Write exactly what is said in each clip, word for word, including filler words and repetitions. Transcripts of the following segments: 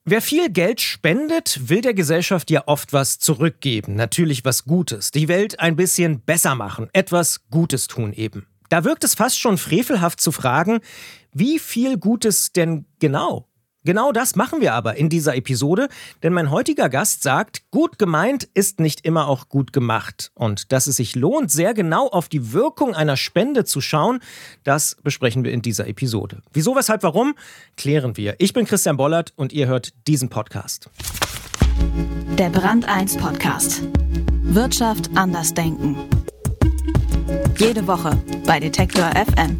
Wer viel Geld spendet, will der Gesellschaft ja oft was zurückgeben. Natürlich was Gutes. Die Welt ein bisschen besser machen. Etwas Gutes tun eben. Da wirkt es fast schon frevelhaft zu fragen, wie viel Gutes denn genau? Genau das machen wir aber in dieser Episode, denn mein heutiger Gast sagt, gut gemeint ist nicht immer auch gut gemacht. Und dass es sich lohnt, sehr genau auf die Wirkung einer Spende zu schauen, das besprechen wir in dieser Episode. Wieso, weshalb, warum, klären wir. Ich bin Christian Bollert und ihr hört diesen Podcast. Der Brand eins Podcast. Wirtschaft anders denken. Jede Woche bei Detektor F M.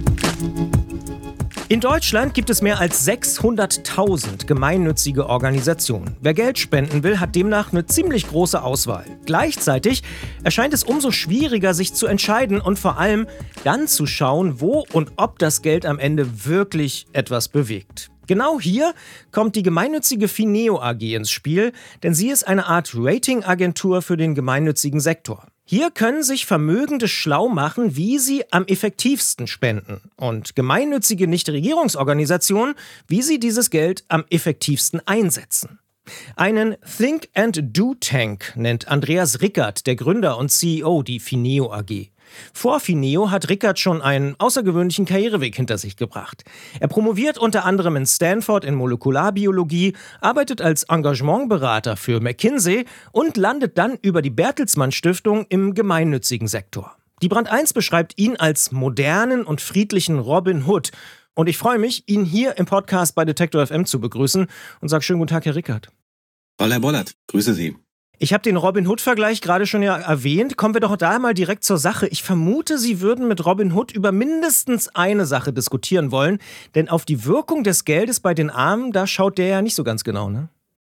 In Deutschland gibt es mehr als sechshunderttausend gemeinnützige Organisationen. Wer Geld spenden will, hat demnach eine ziemlich große Auswahl. Gleichzeitig erscheint es umso schwieriger, sich zu entscheiden und vor allem dann zu schauen, wo und ob das Geld am Ende wirklich etwas bewegt. Genau hier kommt die gemeinnützige Fineo A G ins Spiel, denn sie ist eine Art Ratingagentur für den gemeinnützigen Sektor. Hier können sich Vermögende schlau machen, wie sie am effektivsten spenden und gemeinnützige Nichtregierungsorganisationen, wie sie dieses Geld am effektivsten einsetzen. Einen Think and Do Tank nennt Andreas Rickert, der Gründer und C E O, die Fineo A G. Vor Fineo hat Rickert schon einen außergewöhnlichen Karriereweg hinter sich gebracht. Er promoviert unter anderem in Stanford in Molekularbiologie, arbeitet als Engagementberater für McKinsey und landet dann über die Bertelsmann Stiftung im gemeinnützigen Sektor. Die Brand eins beschreibt ihn als modernen und friedlichen Robin Hood. Und ich freue mich, ihn hier im Podcast bei Detektor F M zu begrüßen und sage schönen guten Tag, Herr Rickert. Hallo, Herr Bollert, grüße Sie. Ich habe den Robin Hood-Vergleich gerade schon ja erwähnt. Kommen wir doch da mal direkt zur Sache. Ich vermute, Sie würden mit Robin Hood über mindestens eine Sache diskutieren wollen. Denn auf die Wirkung des Geldes bei den Armen, da schaut der ja nicht so ganz genau, ne?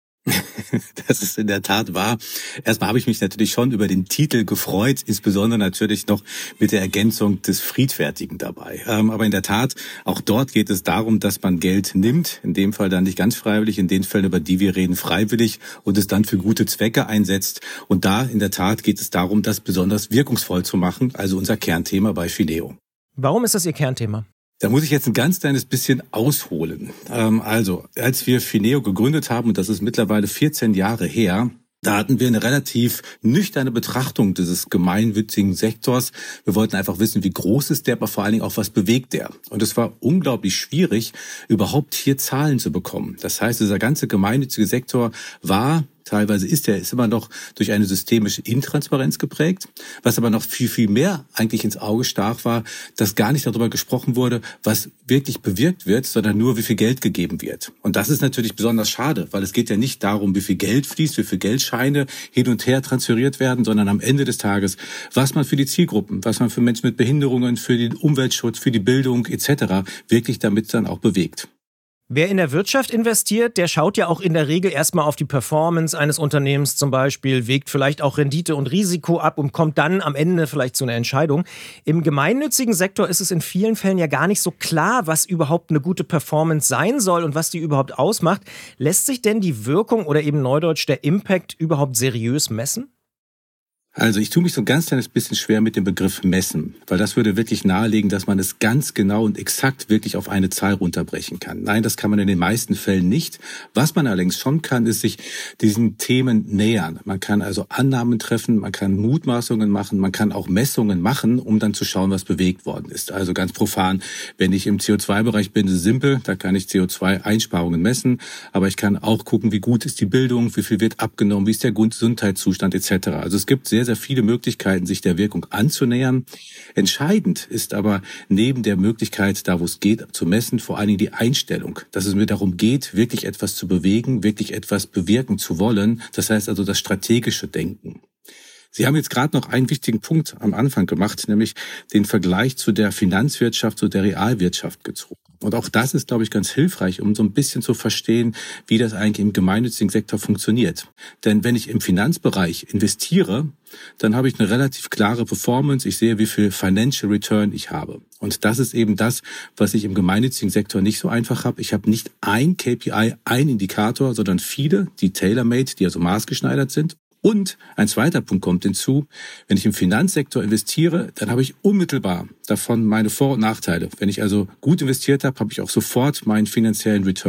Das ist in der Tat wahr. Erstmal habe ich mich natürlich schon über den Titel gefreut, insbesondere natürlich noch mit der Ergänzung des Friedfertigen dabei. Ähm, aber in der Tat, auch dort geht es darum, dass man Geld nimmt, in dem Fall dann nicht ganz freiwillig, in den Fällen, über die wir reden, freiwillig und es dann für gute Zwecke einsetzt. Und da in der Tat geht es darum, das besonders wirkungsvoll zu machen, also unser Kernthema bei Fineo. Warum ist das Ihr Kernthema? Da muss ich jetzt ein ganz kleines bisschen ausholen. Ähm, also, als wir Fineo gegründet haben, und das ist mittlerweile vierzehn Jahre her, da hatten wir eine relativ nüchterne Betrachtung dieses gemeinnützigen Sektors. Wir wollten einfach wissen, wie groß ist der, aber vor allen Dingen auch, was bewegt der. Und es war unglaublich schwierig, überhaupt hier Zahlen zu bekommen. Das heißt, dieser ganze gemeinnützige Sektor war, teilweise ist er, ist immer noch durch eine systemische Intransparenz geprägt. Was aber noch viel, viel mehr eigentlich ins Auge stach war, dass gar nicht darüber gesprochen wurde, was wirklich bewirkt wird, sondern nur, wie viel Geld gegeben wird. Und das ist natürlich besonders schade, weil es geht ja nicht darum, wie viel Geld fließt, wie viel Geldscheine hin und her transferiert werden, sondern am Ende des Tages, was man für die Zielgruppen, was man für Menschen mit Behinderungen, für den Umweltschutz, für die Bildung et cetera wirklich damit dann auch bewegt. Wer in der Wirtschaft investiert, der schaut ja auch in der Regel erstmal auf die Performance eines Unternehmens zum Beispiel, wägt vielleicht auch Rendite und Risiko ab und kommt dann am Ende vielleicht zu einer Entscheidung. Im gemeinnützigen Sektor ist es in vielen Fällen ja gar nicht so klar, was überhaupt eine gute Performance sein soll und was die überhaupt ausmacht. Lässt sich denn die Wirkung oder eben neudeutsch der Impact überhaupt seriös messen? Also ich tue mich so ein ganz kleines bisschen schwer mit dem Begriff messen, weil das würde wirklich nahelegen, dass man es ganz genau und exakt wirklich auf eine Zahl runterbrechen kann. Nein, das kann man in den meisten Fällen nicht. Was man allerdings schon kann, ist sich diesen Themen nähern. Man kann also Annahmen treffen, man kann Mutmaßungen machen, man kann auch Messungen machen, um dann zu schauen, was bewegt worden ist. Also ganz profan, wenn ich im C O zwei Bereich bin, ist es simpel, da kann ich C O zwei Einsparungen messen, aber ich kann auch gucken, wie gut ist die Bildung, wie viel wird abgenommen, wie ist der Gesundheitszustand et cetera. Also es gibt sehr sehr viele Möglichkeiten, sich der Wirkung anzunähern. Entscheidend ist aber neben der Möglichkeit, da wo es geht, zu messen, vor allen Dingen die Einstellung, dass es mir darum geht, wirklich etwas zu bewegen, wirklich etwas bewirken zu wollen. Das heißt also das strategische Denken. Sie haben jetzt gerade noch einen wichtigen Punkt am Anfang gemacht, nämlich den Vergleich zu der Finanzwirtschaft, zu der Realwirtschaft gezogen. Und auch das ist, glaube ich, ganz hilfreich, um so ein bisschen zu verstehen, wie das eigentlich im gemeinnützigen Sektor funktioniert. Denn wenn ich im Finanzbereich investiere, dann habe ich eine relativ klare Performance. Ich sehe, wie viel Financial Return ich habe. Und das ist eben das, was ich im gemeinnützigen Sektor nicht so einfach habe. Ich habe nicht ein K P I, ein Indikator, sondern viele, die tailor-made, die also maßgeschneidert sind. Und ein zweiter Punkt kommt hinzu, wenn ich im Finanzsektor investiere, dann habe ich unmittelbar davon meine Vor- und Nachteile. Wenn ich also gut investiert habe, habe ich auch sofort meinen finanziellen Return.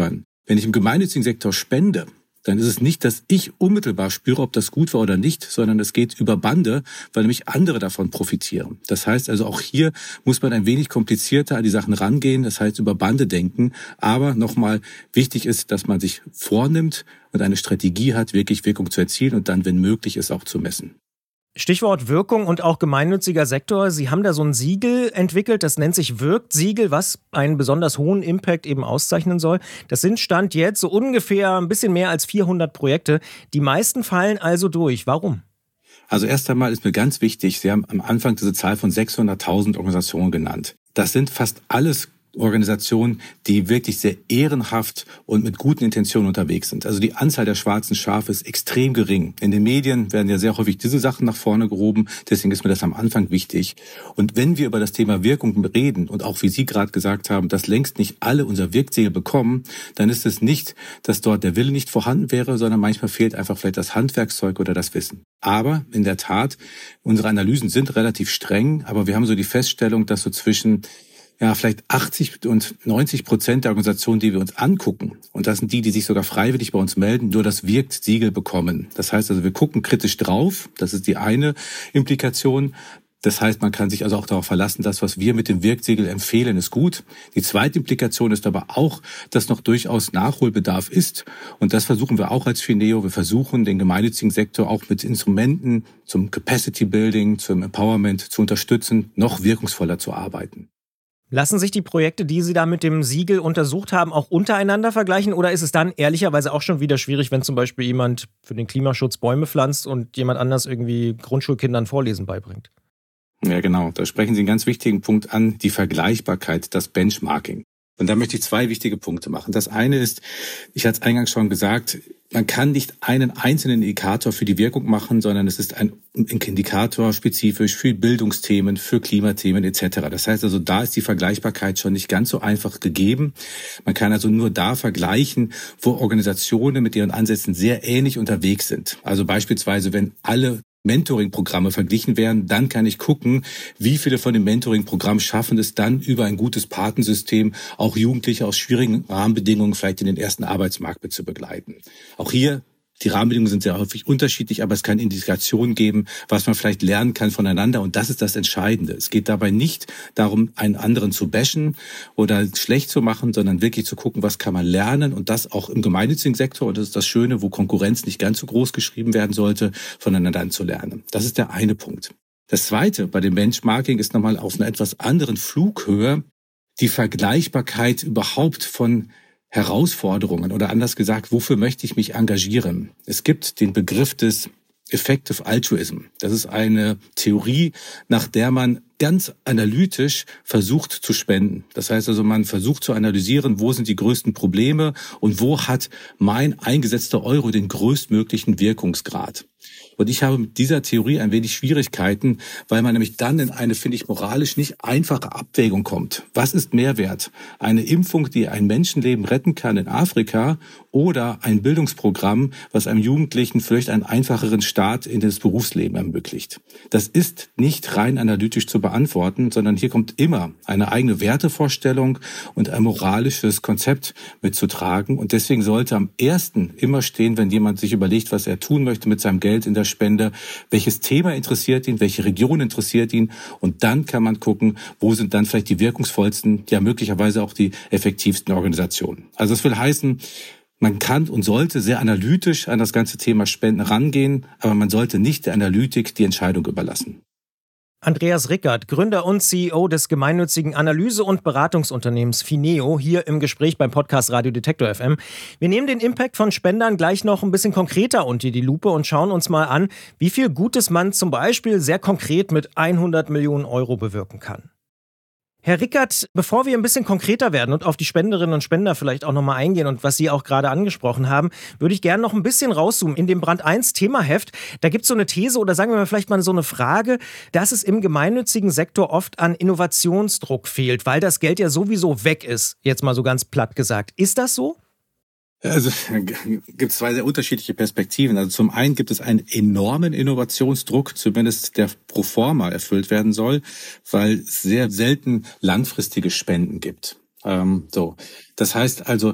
Wenn ich im gemeinnützigen Sektor spende, dann ist es nicht, dass ich unmittelbar spüre, ob das gut war oder nicht, sondern es geht über Bande, weil nämlich andere davon profitieren. Das heißt also, auch hier muss man ein wenig komplizierter an die Sachen rangehen, das heißt über Bande denken. Aber nochmal, wichtig ist, dass man sich vornimmt und eine Strategie hat, wirklich Wirkung zu erzielen und dann, wenn möglich ist, auch zu messen. Stichwort Wirkung und auch gemeinnütziger Sektor. Sie haben da so ein Siegel entwickelt, das nennt sich Wirkt-Siegel, was einen besonders hohen Impact eben auszeichnen soll. Das sind Stand jetzt so ungefähr ein bisschen mehr als vierhundert Projekte. Die meisten fallen also durch. Warum? Also erst einmal ist mir ganz wichtig, Sie haben am Anfang diese Zahl von sechshunderttausend Organisationen genannt. Das sind fast alles Organisationen, die wirklich sehr ehrenhaft und mit guten Intentionen unterwegs sind. Also die Anzahl der schwarzen Schafe ist extrem gering. In den Medien werden ja sehr häufig diese Sachen nach vorne gehoben. Deswegen ist mir das am Anfang wichtig. Und wenn wir über das Thema Wirkung reden und auch wie Sie gerade gesagt haben, dass längst nicht alle unser Wirksiegel bekommen, dann ist es nicht, dass dort der Wille nicht vorhanden wäre, sondern manchmal fehlt einfach vielleicht das Handwerkszeug oder das Wissen. Aber in der Tat, unsere Analysen sind relativ streng, aber wir haben so die Feststellung, dass so zwischen ja, vielleicht achtzig und neunzig Prozent der Organisationen, die wir uns angucken, und das sind die, die sich sogar freiwillig bei uns melden, nur das Wirkt-Siegel bekommen. Das heißt also, wir gucken kritisch drauf. Das ist die eine Implikation. Das heißt, man kann sich also auch darauf verlassen, das, was wir mit dem Wirkt-Siegel empfehlen, ist gut. Die zweite Implikation ist aber auch, dass noch durchaus Nachholbedarf ist. Und das versuchen wir auch als Fineo. Wir versuchen, den gemeinnützigen Sektor auch mit Instrumenten zum Capacity Building, zum Empowerment zu unterstützen, noch wirkungsvoller zu arbeiten. Lassen sich die Projekte, die Sie da mit dem Siegel untersucht haben, auch untereinander vergleichen? Oder ist es dann ehrlicherweise auch schon wieder schwierig, wenn zum Beispiel jemand für den Klimaschutz Bäume pflanzt und jemand anders irgendwie Grundschulkindern Vorlesen beibringt? Ja, genau. Da sprechen Sie einen ganz wichtigen Punkt an, die Vergleichbarkeit, das Benchmarking. Und da möchte ich zwei wichtige Punkte machen. Das eine ist, ich hatte es eingangs schon gesagt, man kann nicht einen einzelnen Indikator für die Wirkung machen, sondern es ist ein Indikator spezifisch für Bildungsthemen, für Klimathemen et cetera. Das heißt also, da ist die Vergleichbarkeit schon nicht ganz so einfach gegeben. Man kann also nur da vergleichen, wo Organisationen mit ihren Ansätzen sehr ähnlich unterwegs sind. Also beispielsweise, wenn alle Mentoring-Programme verglichen werden, dann kann ich gucken, wie viele von den Mentoring-Programmen schaffen es dann über ein gutes Patensystem, auch Jugendliche aus schwierigen Rahmenbedingungen vielleicht in den ersten Arbeitsmarkt mit zu begleiten. Auch hier, die Rahmenbedingungen sind sehr häufig unterschiedlich, aber es kann Indikationen geben, was man vielleicht lernen kann voneinander, und das ist das Entscheidende. Es geht dabei nicht darum, einen anderen zu bashen oder schlecht zu machen, sondern wirklich zu gucken, was kann man lernen, und das auch im gemeinnützigen Sektor, und das ist das Schöne, wo Konkurrenz nicht ganz so groß geschrieben werden sollte, voneinander zu lernen. Das ist der eine Punkt. Das zweite bei dem Benchmarking ist nochmal auf einer etwas anderen Flughöhe die Vergleichbarkeit überhaupt von Herausforderungen, oder anders gesagt, wofür möchte ich mich engagieren? Es gibt den Begriff des Effective Altruism. Das ist eine Theorie, nach der man ganz analytisch versucht zu spenden. Das heißt also, man versucht zu analysieren, wo sind die größten Probleme und wo hat mein eingesetzter Euro den größtmöglichen Wirkungsgrad. Und ich habe mit dieser Theorie ein wenig Schwierigkeiten, weil man nämlich dann in eine, finde ich, moralisch nicht einfache Abwägung kommt. Was ist mehr wert? Eine Impfung, die ein Menschenleben retten kann in Afrika, oder ein Bildungsprogramm, was einem Jugendlichen vielleicht einen einfacheren Start in das Berufsleben ermöglicht? Das ist nicht rein analytisch zu beantworten, sondern hier kommt immer eine eigene Wertevorstellung und ein moralisches Konzept mitzutragen. Und deswegen sollte am ersten immer stehen, wenn jemand sich überlegt, was er tun möchte mit seinem Geld in der Spende, welches Thema interessiert ihn, welche Region interessiert ihn, und dann kann man gucken, wo sind dann vielleicht die wirkungsvollsten, ja möglicherweise auch die effektivsten Organisationen. Also das will heißen, man kann und sollte sehr analytisch an das ganze Thema Spenden rangehen, aber man sollte nicht der Analytik die Entscheidung überlassen. Andreas Rickert, Gründer und C E O des gemeinnützigen Analyse- und Beratungsunternehmens Fineo, hier im Gespräch beim Podcast Radio Detektor F M. Wir nehmen den Impact von Spendern gleich noch ein bisschen konkreter unter die Lupe und schauen uns mal an, wie viel Gutes man zum Beispiel sehr konkret mit hundert Millionen Euro bewirken kann. Herr Rickert, bevor wir ein bisschen konkreter werden und auf die Spenderinnen und Spender vielleicht auch nochmal eingehen und was Sie auch gerade angesprochen haben, würde ich gerne noch ein bisschen rauszoomen. In dem Brand eins Themaheft, da gibt es so eine These oder sagen wir mal vielleicht mal so eine Frage, dass es im gemeinnützigen Sektor oft an Innovationsdruck fehlt, weil das Geld ja sowieso weg ist, jetzt mal so ganz platt gesagt. Ist das so? Also gibt es zwei sehr unterschiedliche Perspektiven. Also zum einen gibt es einen enormen Innovationsdruck, zumindest der pro forma erfüllt werden soll, weil es sehr selten langfristige Spenden gibt. Ähm, so, das heißt also,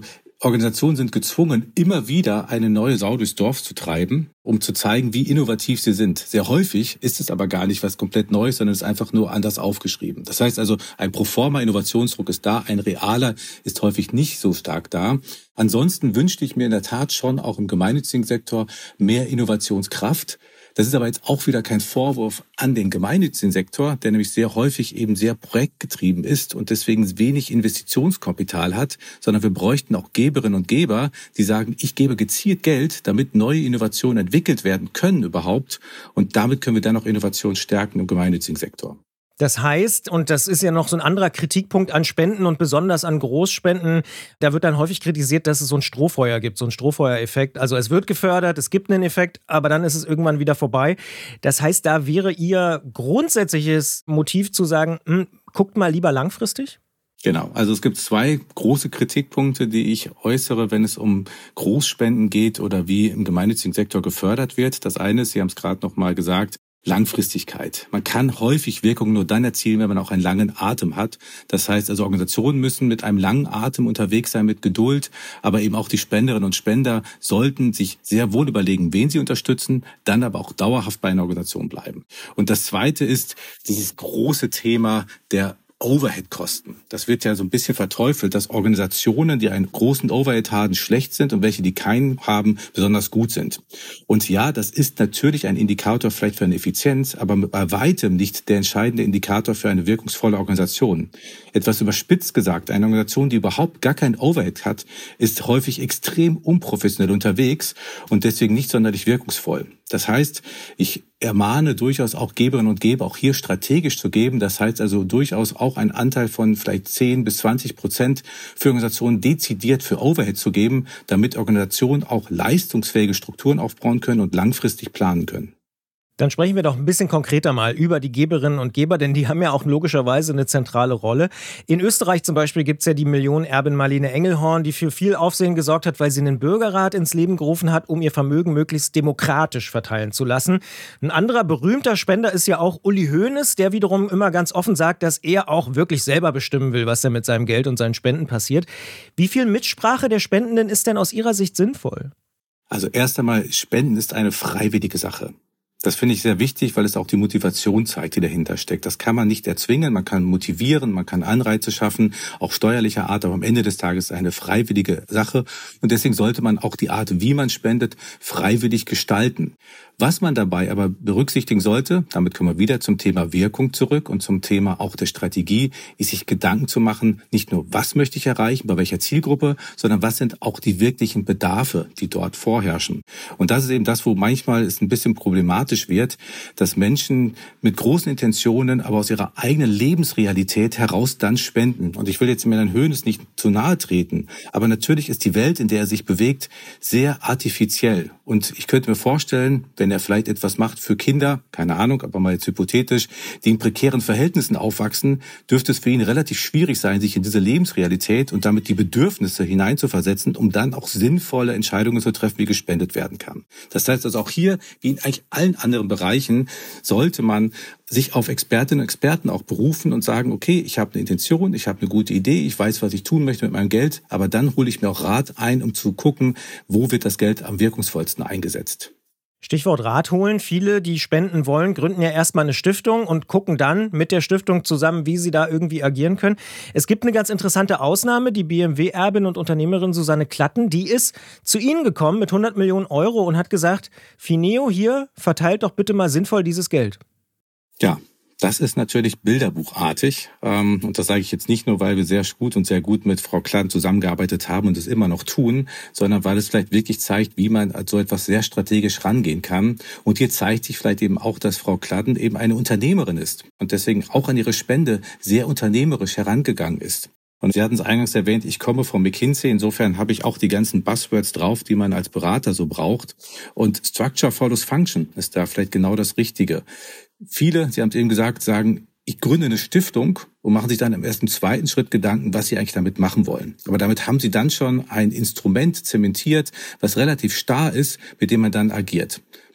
Organisationen sind gezwungen, immer wieder eine neue Sau durchs Dorf zu treiben, um zu zeigen, wie innovativ sie sind. Sehr häufig ist es aber gar nicht was komplett Neues, sondern es ist einfach nur anders aufgeschrieben. Das heißt also, ein Proforma-Innovationsdruck ist da, ein realer ist häufig nicht so stark da. Ansonsten wünschte ich mir in der Tat schon auch im gemeinnützigen Sektor mehr Innovationskraft. Das ist aber jetzt auch wieder kein Vorwurf an den gemeinnützigen Sektor, der nämlich sehr häufig eben sehr projektgetrieben ist und deswegen wenig Investitionskapital hat, sondern wir bräuchten auch Geberinnen und Geber, die sagen, ich gebe gezielt Geld, damit neue Innovationen entwickelt werden können überhaupt, und damit können wir dann auch Innovation stärken im gemeinnützigen Sektor. Das heißt, und das ist ja noch so ein anderer Kritikpunkt an Spenden und besonders an Großspenden, da wird dann häufig kritisiert, dass es so ein Strohfeuer gibt, so ein Strohfeuereffekt. Also es wird gefördert, es gibt einen Effekt, aber dann ist es irgendwann wieder vorbei. Das heißt, da wäre Ihr grundsätzliches Motiv zu sagen, hm, guckt mal lieber langfristig? Genau, also es gibt zwei große Kritikpunkte, die ich äußere, wenn es um Großspenden geht oder wie im gemeinnützigen Sektor gefördert wird. Das eine ist, Sie haben es gerade noch mal gesagt, Langfristigkeit. Man kann häufig Wirkung nur dann erzielen, wenn man auch einen langen Atem hat. Das heißt also, Organisationen müssen mit einem langen Atem unterwegs sein, mit Geduld, aber eben auch die Spenderinnen und Spender sollten sich sehr wohl überlegen, wen sie unterstützen, dann aber auch dauerhaft bei einer Organisation bleiben. Und das Zweite ist dieses große Thema der Overhead-Kosten. Das wird ja so ein bisschen verteufelt, dass Organisationen, die einen großen Overhead haben, schlecht sind und welche, die keinen haben, besonders gut sind. Und ja, das ist natürlich ein Indikator vielleicht für eine Effizienz, aber bei weitem nicht der entscheidende Indikator für eine wirkungsvolle Organisation. Etwas überspitzt gesagt, eine Organisation, die überhaupt gar keinen Overhead hat, ist häufig extrem unprofessionell unterwegs und deswegen nicht sonderlich wirkungsvoll. Das heißt, ich ermahne durchaus auch Geberinnen und Geber, auch hier strategisch zu geben. Das heißt also durchaus auch einen Anteil von vielleicht zehn bis zwanzig Prozent für Organisationen dezidiert für Overhead zu geben, damit Organisationen auch leistungsfähige Strukturen aufbauen können und langfristig planen können. Dann sprechen wir doch ein bisschen konkreter mal über die Geberinnen und Geber, denn die haben ja auch logischerweise eine zentrale Rolle. In Österreich zum Beispiel gibt es ja die Millionenerbin Marlene Engelhorn, die für viel Aufsehen gesorgt hat, weil sie einen Bürgerrat ins Leben gerufen hat, um ihr Vermögen möglichst demokratisch verteilen zu lassen. Ein anderer berühmter Spender ist ja auch Uli Hoeneß, der wiederum immer ganz offen sagt, dass er auch wirklich selber bestimmen will, was da mit seinem Geld und seinen Spenden passiert. Wie viel Mitsprache der Spendenden ist denn aus Ihrer Sicht sinnvoll? Also erst einmal, Spenden ist eine freiwillige Sache. Das finde ich sehr wichtig, weil es auch die Motivation zeigt, die dahinter steckt. Das kann man nicht erzwingen, man kann motivieren, man kann Anreize schaffen, auch steuerlicher Art, aber am Ende des Tages ist es eine freiwillige Sache. Und deswegen sollte man auch die Art, wie man spendet, freiwillig gestalten. Was man dabei aber berücksichtigen sollte, damit kommen wir wieder zum Thema Wirkung zurück und zum Thema auch der Strategie, ist sich Gedanken zu machen, nicht nur, was möchte ich erreichen, bei welcher Zielgruppe, sondern was sind auch die wirklichen Bedarfe, die dort vorherrschen. Und das ist eben das, wo manchmal es ein bisschen problematisch wird, dass Menschen mit großen Intentionen, aber aus ihrer eigenen Lebensrealität heraus dann spenden. Und ich will jetzt Herrn Hoeneß nicht zu nahe treten, aber natürlich ist die Welt, in der er sich bewegt, sehr artifiziell. Und ich könnte mir vorstellen, wenn er vielleicht etwas macht für Kinder, keine Ahnung, aber mal jetzt hypothetisch, die in prekären Verhältnissen aufwachsen, dürfte es für ihn relativ schwierig sein, sich in diese Lebensrealität und damit die Bedürfnisse hineinzuversetzen, um dann auch sinnvolle Entscheidungen zu treffen, wie gespendet werden kann. Das heißt also auch hier, wie in eigentlich allen anderen Bereichen, sollte man sich auf Expertinnen und Experten auch berufen und sagen, okay, ich habe eine Intention, ich habe eine gute Idee, ich weiß, was ich tun möchte mit meinem Geld, aber dann hole ich mir auch Rat ein, um zu gucken, wo wird das Geld am wirkungsvollsten eingesetzt. Stichwort Rat holen. Viele, die spenden wollen, gründen ja erstmal eine Stiftung und gucken dann mit der Stiftung zusammen, wie sie da irgendwie agieren können. Es gibt eine ganz interessante Ausnahme. Die B M W-Erbin und Unternehmerin Susanne Klatten, die ist zu Ihnen gekommen mit hundert Millionen Euro und hat gesagt, Fineo, hier, verteilt doch bitte mal sinnvoll dieses Geld. Ja, das ist natürlich bilderbuchartig. Und das sage ich jetzt nicht nur, weil wir sehr gut und sehr gut mit Frau Klatten zusammengearbeitet haben und es immer noch tun, sondern weil es vielleicht wirklich zeigt, wie man an so etwas sehr strategisch rangehen kann. Und hier zeigt sich vielleicht eben auch, dass Frau Klatten eben eine Unternehmerin ist und deswegen auch an ihre Spende sehr unternehmerisch herangegangen ist. Und Sie hatten es eingangs erwähnt, ich komme von McKinsey, insofern habe ich auch die ganzen Buzzwords drauf, die man als Berater so braucht. Und Structure follows Function ist da vielleicht genau das Richtige. Viele, Sie haben es eben gesagt, sagen, ich gründe eine Stiftung und machen sich dann im ersten, zweiten Schritt Gedanken, was sie eigentlich damit machen wollen. Aber damit haben sie dann schon ein Instrument zementiert, was relativ starr ist, mit dem man dann agiert.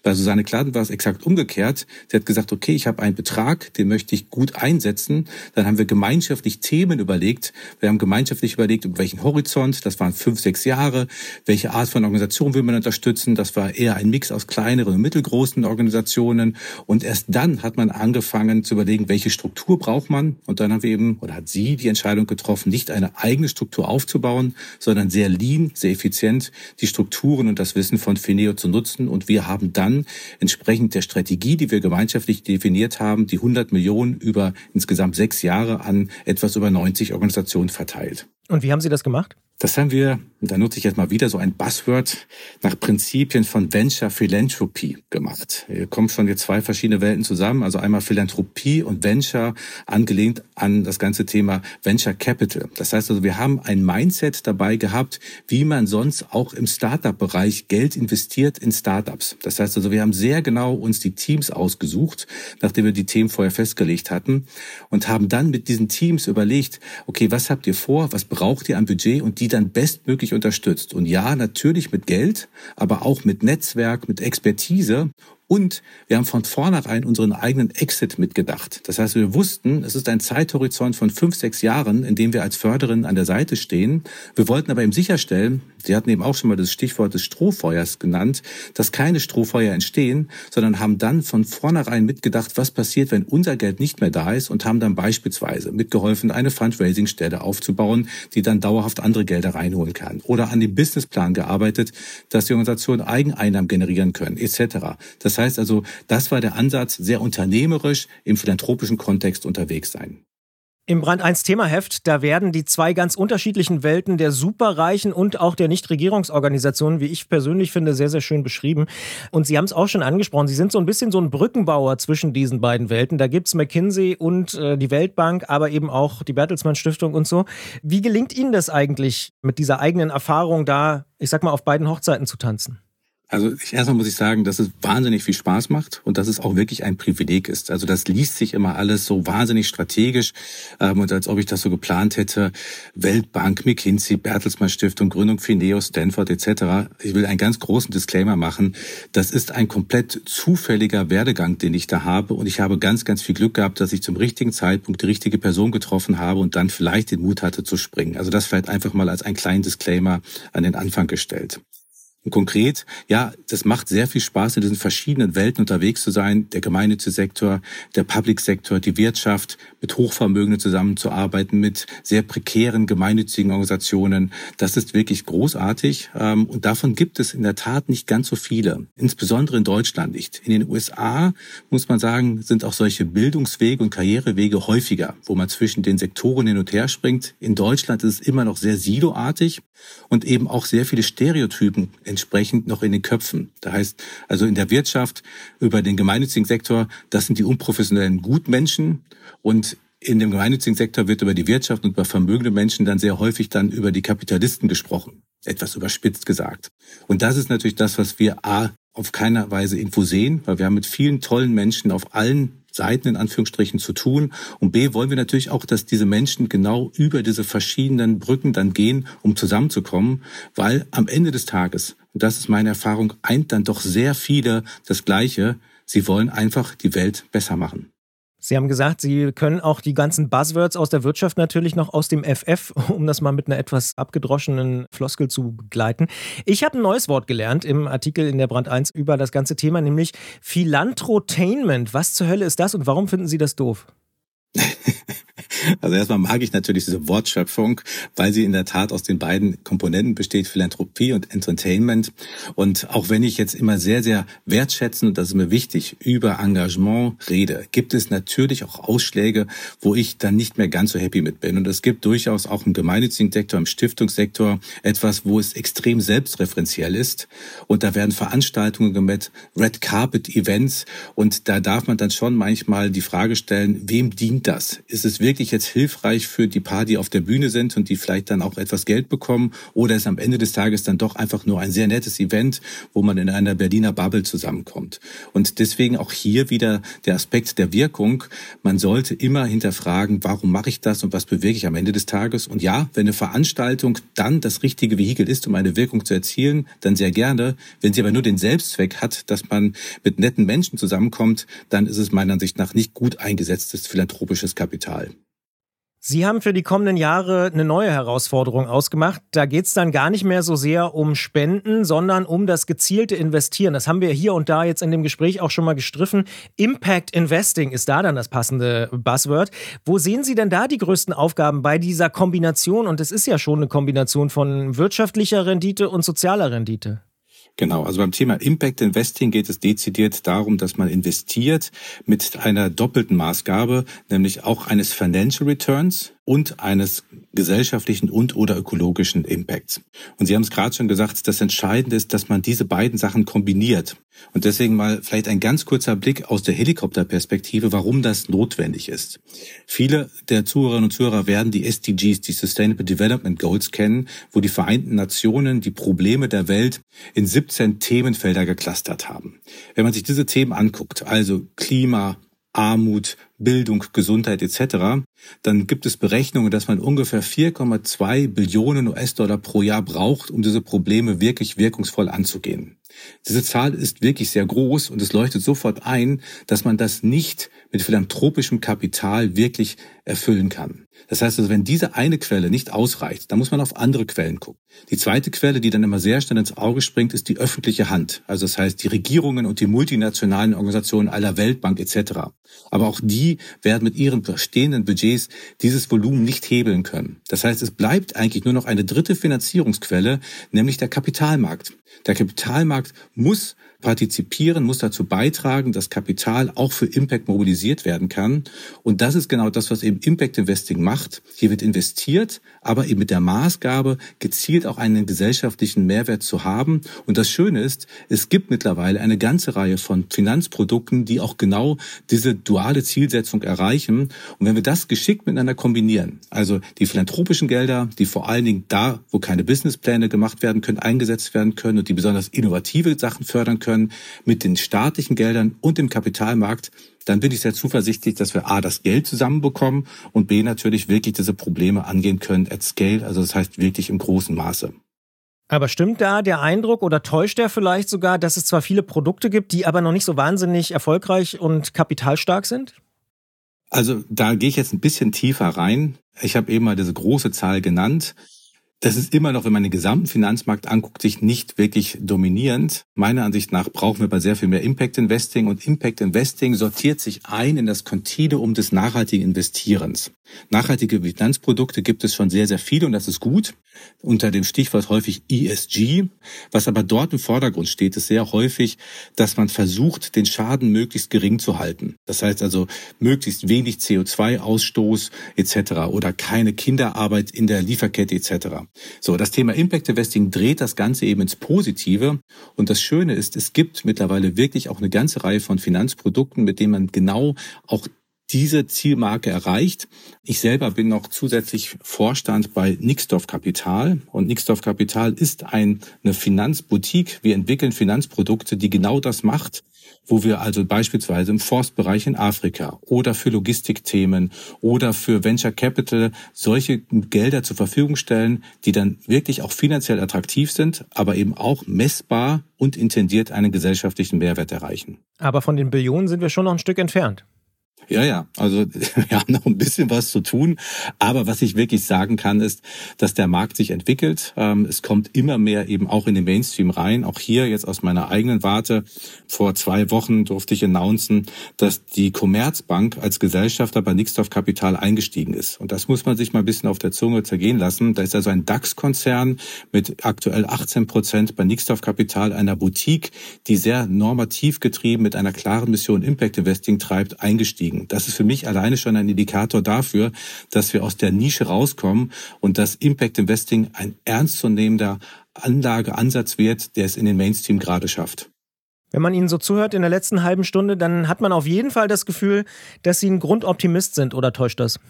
Bei Susanne Klatten war es exakt umgekehrt. Sie hat gesagt, okay, ich habe einen Betrag, den möchte ich gut einsetzen. Dann haben wir gemeinschaftlich Themen überlegt. Wir haben gemeinschaftlich überlegt, über welchen Horizont, das waren fünf, sechs Jahre, welche Art von Organisation will man unterstützen. Das war eher ein Mix aus kleineren und mittelgroßen Organisationen. Und erst dann hat man angefangen zu überlegen, welche Struktur braucht man. Und dann haben wir eben, oder hat sie die Entscheidung getroffen, nicht eine eigene Struktur aufzubauen, sondern sehr lean, sehr effizient die Strukturen und das Wissen von Fineo zu nutzen. Und wir haben dann entsprechend der Strategie, die wir gemeinschaftlich definiert haben, die hundert Millionen über insgesamt sechs Jahre an etwas über neunzig Organisationen verteilt. Und wie haben Sie das gemacht? Das haben wir, da nutze ich jetzt mal wieder so ein Buzzword, nach Prinzipien von Venture Philanthropy gemacht. Hier kommen schon jetzt zwei verschiedene Welten zusammen, also einmal Philanthropie und Venture, angelehnt an das ganze Thema Venture Capital. Das heißt also, wir haben ein Mindset dabei gehabt, wie man sonst auch im Startup-Bereich Geld investiert in Startups. Das heißt also, wir haben sehr genau uns die Teams ausgesucht, nachdem wir die Themen vorher festgelegt hatten, und haben dann mit diesen Teams überlegt, okay, was habt ihr vor, was braucht ihr an Budget, und die dann bestmöglich unterstützt. Und ja, natürlich mit Geld, aber auch mit Netzwerk, mit Expertise. Und wir haben von vornherein unseren eigenen Exit mitgedacht. Das heißt, wir wussten, es ist ein Zeithorizont von fünf, sechs Jahren, in dem wir als Förderin an der Seite stehen. Wir wollten aber eben sicherstellen, Sie hatten eben auch schon mal das Stichwort des Strohfeuers genannt, dass keine Strohfeuer entstehen, sondern haben dann von vornherein mitgedacht, was passiert, wenn unser Geld nicht mehr da ist, und haben dann beispielsweise mitgeholfen, eine Fundraising-Stelle aufzubauen, die dann dauerhaft andere Gelder reinholen kann. Oder an dem Businessplan gearbeitet, dass die Organisationen Eigeneinnahmen generieren können, et cetera. Das Das heißt also, das war der Ansatz, sehr unternehmerisch im philanthropischen Kontext unterwegs sein. Im Brand eins Themaheft, da werden die zwei ganz unterschiedlichen Welten der Superreichen und auch der Nichtregierungsorganisationen, wie ich persönlich finde, sehr, sehr schön beschrieben. Und Sie haben es auch schon angesprochen, Sie sind so ein bisschen so ein Brückenbauer zwischen diesen beiden Welten. Da gibt's McKinsey und äh, die Weltbank, aber eben auch die Bertelsmann Stiftung und so. Wie gelingt Ihnen das eigentlich, mit dieser eigenen Erfahrung da, ich sag mal, auf beiden Hochzeiten zu tanzen? Also ich, erstmal muss ich sagen, dass es wahnsinnig viel Spaß macht und dass es auch wirklich ein Privileg ist. Also das liest sich immer alles so wahnsinnig strategisch ähm, und als ob ich das so geplant hätte. Weltbank, McKinsey, Bertelsmann Stiftung, Gründung Fineo, Stanford et cetera. Ich will einen ganz großen Disclaimer machen. Das ist ein komplett zufälliger Werdegang, den ich da habe, und ich habe ganz, ganz viel Glück gehabt, dass ich zum richtigen Zeitpunkt die richtige Person getroffen habe und dann vielleicht den Mut hatte zu springen. Also das vielleicht einfach mal als einen kleinen Disclaimer an den Anfang gestellt. Und konkret, ja, das macht sehr viel Spaß, in diesen verschiedenen Welten unterwegs zu sein. Der gemeinnützige Sektor, der Public-Sektor, die Wirtschaft, mit Hochvermögenden zusammenzuarbeiten, mit sehr prekären gemeinnützigen Organisationen. Das ist wirklich großartig. Und davon gibt es in der Tat nicht ganz so viele. Insbesondere in Deutschland nicht. In den U S A, muss man sagen, sind auch solche Bildungswege und Karrierewege häufiger, wo man zwischen den Sektoren hin und her springt. In Deutschland ist es immer noch sehr siloartig und eben auch sehr viele Stereotypen entsprechend noch in den Köpfen. Das heißt, also in der Wirtschaft über den gemeinnützigen Sektor, das sind die unprofessionellen Gutmenschen, und in dem gemeinnützigen Sektor wird über die Wirtschaft und über vermögende Menschen dann sehr häufig dann über die Kapitalisten gesprochen. Etwas überspitzt gesagt. Und das ist natürlich das, was wir A, auf keiner Weise irgendwo sehen, weil wir haben mit vielen tollen Menschen auf allen Seiten in Anführungsstrichen zu tun. Und B, wollen wir natürlich auch, dass diese Menschen genau über diese verschiedenen Brücken dann gehen, um zusammenzukommen, weil am Ende des Tages, und das ist meine Erfahrung, eint dann doch sehr viele das Gleiche: Sie wollen einfach die Welt besser machen. Sie haben gesagt, Sie können auch die ganzen Buzzwords aus der Wirtschaft natürlich noch aus dem F F, um das mal mit einer etwas abgedroschenen Floskel zu begleiten. Ich habe ein neues Wort gelernt im Artikel in der Brand eins über das ganze Thema, nämlich Philanthrotainment. Was zur Hölle ist das und warum finden Sie das doof? Also erstmal mag ich natürlich diese Wortschöpfung, weil sie in der Tat aus den beiden Komponenten besteht, Philanthropie und Entertainment. Und auch wenn ich jetzt immer sehr, sehr wertschätzen, und das ist mir wichtig, über Engagement rede, gibt es natürlich auch Ausschläge, wo ich dann nicht mehr ganz so happy mit bin. Und es gibt durchaus auch im gemeinnützigen Sektor, im Stiftungssektor etwas, wo es extrem selbstreferenziell ist. Und da werden Veranstaltungen gemacht, Red Carpet Events. Und da darf man dann schon manchmal die Frage stellen, wem dient das? Ist es wirklich wirklich jetzt hilfreich für die paar, die auf der Bühne sind und die vielleicht dann auch etwas Geld bekommen, oder ist am Ende des Tages dann doch einfach nur ein sehr nettes Event, wo man in einer Berliner Bubble zusammenkommt. Und deswegen auch hier wieder der Aspekt der Wirkung. Man sollte immer hinterfragen, warum mache ich das und was bewirke ich am Ende des Tages? Und ja, wenn eine Veranstaltung dann das richtige Vehikel ist, um eine Wirkung zu erzielen, dann sehr gerne. Wenn sie aber nur den Selbstzweck hat, dass man mit netten Menschen zusammenkommt, dann ist es meiner Ansicht nach nicht gut eingesetztes philanthropisches Kapital. Sie haben für die kommenden Jahre eine neue Herausforderung ausgemacht. Da geht es dann gar nicht mehr so sehr um Spenden, sondern um das gezielte Investieren. Das haben wir hier und da jetzt in dem Gespräch auch schon mal gestriffen. Impact Investing ist da dann das passende Buzzword. Wo sehen Sie denn da die größten Aufgaben bei dieser Kombination? Und es ist ja schon eine Kombination von wirtschaftlicher Rendite und sozialer Rendite. Genau, also beim Thema Impact Investing geht es dezidiert darum, dass man investiert mit einer doppelten Maßgabe, nämlich auch eines Financial Returns und eines gesellschaftlichen und oder ökologischen Impacts. Und Sie haben es gerade schon gesagt, das Entscheidende ist, dass man diese beiden Sachen kombiniert. Und deswegen mal vielleicht ein ganz kurzer Blick aus der Helikopterperspektive, warum das notwendig ist. Viele der Zuhörerinnen und Zuhörer werden die S D Gs, die Sustainable Development Goals, kennen, wo die Vereinten Nationen die Probleme der Welt in siebzehn Themenfelder geclustert haben. Wenn man sich diese Themen anguckt, also Klima, Armut, Bildung, Gesundheit et cetera, dann gibt es Berechnungen, dass man ungefähr vier Komma zwei Billionen U S-Dollar pro Jahr braucht, um diese Probleme wirklich wirkungsvoll anzugehen. Diese Zahl ist wirklich sehr groß und es leuchtet sofort ein, dass man das nicht mit philanthropischem Kapital wirklich erfüllen kann. Das heißt also, wenn diese eine Quelle nicht ausreicht, dann muss man auf andere Quellen gucken. Die zweite Quelle, die dann immer sehr schnell ins Auge springt, ist die öffentliche Hand. Also das heißt, die Regierungen und die multinationalen Organisationen aller Weltbank et cetera. Aber auch die werden mit ihren bestehenden Budgets dieses Volumen nicht hebeln können. Das heißt, es bleibt eigentlich nur noch eine dritte Finanzierungsquelle, nämlich der Kapitalmarkt. Der Kapitalmarkt muss partizipieren, muss dazu beitragen, dass Kapital auch für Impact mobilisiert werden kann. Und das ist genau das, was eben Impact Investing macht. Hier wird investiert, aber eben mit der Maßgabe, gezielt auch einen gesellschaftlichen Mehrwert zu haben. Und das Schöne ist, es gibt mittlerweile eine ganze Reihe von Finanzprodukten, die auch genau diese duale Zielsetzung erreichen. Und wenn wir das geschickt miteinander kombinieren, also die philanthropischen Gelder, die vor allen Dingen da, wo keine Businesspläne gemacht werden können, eingesetzt werden können und die besonders innovative Sachen fördern können, mit den staatlichen Geldern und dem Kapitalmarkt, dann bin ich sehr zuversichtlich, dass wir A, das Geld zusammenbekommen und B, natürlich wirklich diese Probleme angehen können at scale, also das heißt wirklich im großen Maße. Aber stimmt da der Eindruck oder täuscht der vielleicht sogar, dass es zwar viele Produkte gibt, die aber noch nicht so wahnsinnig erfolgreich und kapitalstark sind? Also da gehe ich jetzt ein bisschen tiefer rein. Ich habe eben mal diese große Zahl genannt. Das ist immer noch, wenn man den gesamten Finanzmarkt anguckt, sich nicht wirklich dominierend. Meiner Ansicht nach brauchen wir bei sehr viel mehr Impact Investing. Und Impact Investing sortiert sich ein in das Kontinuum des nachhaltigen Investierens. Nachhaltige Finanzprodukte gibt es schon sehr, sehr viele und das ist gut. Unter dem Stichwort häufig E S G. Was aber dort im Vordergrund steht, ist sehr häufig, dass man versucht, den Schaden möglichst gering zu halten. Das heißt also möglichst wenig C O zwei Ausstoß et cetera oder keine Kinderarbeit in der Lieferkette et cetera. So, das Thema Impact Investing dreht das Ganze eben ins Positive. Und das Schöne ist, es gibt mittlerweile wirklich auch eine ganze Reihe von Finanzprodukten, mit denen man genau auch diese Zielmarke erreicht. Ich selber bin noch zusätzlich Vorstand bei Nixdorf Kapital und Nixdorf Kapital ist ein, eine Finanzboutique. Wir entwickeln Finanzprodukte, die genau das macht, wo wir also beispielsweise im Forstbereich in Afrika oder für Logistikthemen oder für Venture Capital solche Gelder zur Verfügung stellen, die dann wirklich auch finanziell attraktiv sind, aber eben auch messbar und intendiert einen gesellschaftlichen Mehrwert erreichen. Aber von den Billionen sind wir schon noch ein Stück entfernt. Ja, ja, also wir haben noch ein bisschen was zu tun, aber was ich wirklich sagen kann, ist, dass der Markt sich entwickelt. Es kommt immer mehr eben auch in den Mainstream rein. Auch hier jetzt aus meiner eigenen Warte. Vor zwei Wochen durfte ich announcen, dass die Commerzbank als Gesellschafter bei Nixdorf Kapital eingestiegen ist. Und das muss man sich mal ein bisschen auf der Zunge zergehen lassen. Da ist also ein DAX-Konzern mit aktuell achtzehn Prozent bei Nixdorf Kapital, einer Boutique, die sehr normativ getrieben mit einer klaren Mission Impact Investing treibt, eingestiegen. Das ist für mich alleine schon ein Indikator dafür, dass wir aus der Nische rauskommen und dass Impact Investing ein ernstzunehmender Anlageansatz wird, der es in den Mainstream gerade schafft. Wenn man Ihnen so zuhört in der letzten halben Stunde, dann hat man auf jeden Fall das Gefühl, dass Sie ein Grundoptimist sind, oder täuscht das?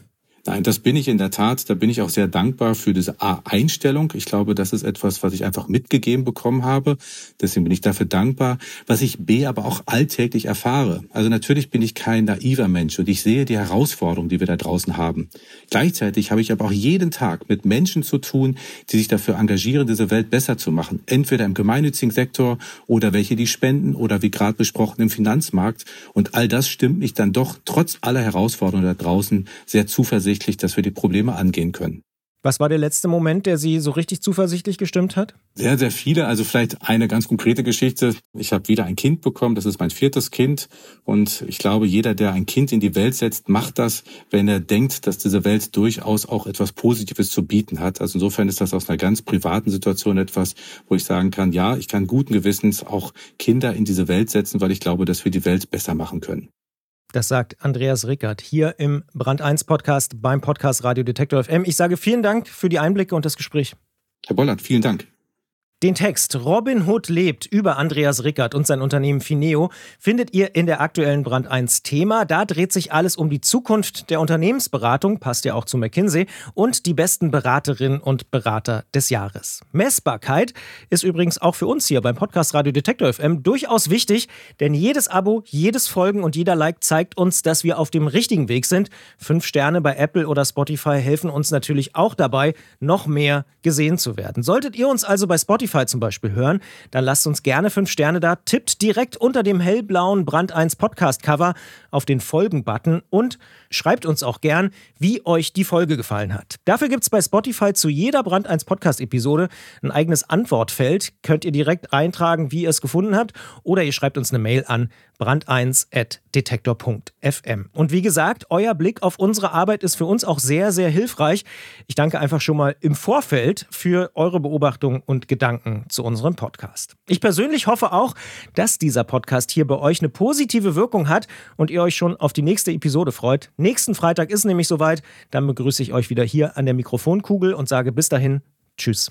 Nein, das bin ich in der Tat. Da bin ich auch sehr dankbar für diese A-Einstellung. Ich glaube, das ist etwas, was ich einfach mitgegeben bekommen habe. Deswegen bin ich dafür dankbar. Was ich B aber auch alltäglich erfahre. Also natürlich bin ich kein naiver Mensch und ich sehe die Herausforderungen, die wir da draußen haben. Gleichzeitig habe ich aber auch jeden Tag mit Menschen zu tun, die sich dafür engagieren, diese Welt besser zu machen. Entweder im gemeinnützigen Sektor oder welche, die spenden oder wie gerade besprochen im Finanzmarkt. Und all das stimmt mich dann doch trotz aller Herausforderungen da draußen sehr zuversichtlich, dass wir die Probleme angehen können. Was war der letzte Moment, der Sie so richtig zuversichtlich gestimmt hat? Sehr, sehr viele. Also vielleicht eine ganz konkrete Geschichte. Ich habe wieder ein Kind bekommen. Das ist mein viertes Kind. Und ich glaube, jeder, der ein Kind in die Welt setzt, macht das, wenn er denkt, dass diese Welt durchaus auch etwas Positives zu bieten hat. Also insofern ist das aus einer ganz privaten Situation etwas, wo ich sagen kann, ja, ich kann guten Gewissens auch Kinder in diese Welt setzen, weil ich glaube, dass wir die Welt besser machen können. Das sagt Andreas Rickert hier im Brand eins Podcast beim Podcast Radio Detektor F M. Ich sage vielen Dank für die Einblicke und das Gespräch. Herr Bollert, vielen Dank. Den Text Robin Hood lebt über Andreas Rickert und sein Unternehmen Fineo findet ihr in der aktuellen Brand eins Thema. Da dreht sich alles um die Zukunft der Unternehmensberatung, passt ja auch zu McKinsey, und die besten Beraterinnen und Berater des Jahres. Messbarkeit ist übrigens auch für uns hier beim Podcast Radio Detektor F M durchaus wichtig, denn jedes Abo, jedes Folgen und jeder Like zeigt uns, dass wir auf dem richtigen Weg sind. Fünf Sterne bei Apple oder Spotify helfen uns natürlich auch dabei, noch mehr gesehen zu werden. Solltet ihr uns also bei Spotify zum Beispiel hören, dann lasst uns gerne fünf Sterne da, tippt direkt unter dem hellblauen Brand eins Podcast-Cover auf den Folgen-Button und schreibt uns auch gern, wie euch die Folge gefallen hat. Dafür gibt es bei Spotify zu jeder Brand eins Podcast-Episode ein eigenes Antwortfeld. Könnt ihr direkt eintragen, wie ihr es gefunden habt, oder ihr schreibt uns eine Mail an brand eins at detektor punkt f m. Und wie gesagt, euer Blick auf unsere Arbeit ist für uns auch sehr, sehr hilfreich. Ich danke einfach schon mal im Vorfeld für eure Beobachtungen und Gedanken zu unserem Podcast. Ich persönlich hoffe auch, dass dieser Podcast hier bei euch eine positive Wirkung hat und ihr euch schon auf die nächste Episode freut. Nächsten Freitag ist nämlich soweit. Dann begrüße ich euch wieder hier an der Mikrofonkugel und sage bis dahin Tschüss.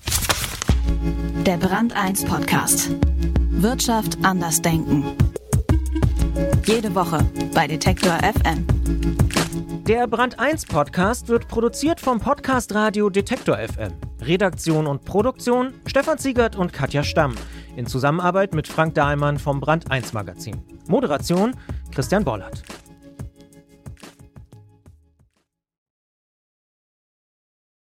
Der Brand eins Podcast. Wirtschaft anders denken. Jede Woche bei Detektor F M. Der Brand eins Podcast wird produziert vom Podcast Radio Detektor F M. Redaktion und Produktion Stefan Ziegert und Katja Stamm. In Zusammenarbeit mit Frank Dahlmann vom Brand eins Magazin. Moderation Christian Bollert.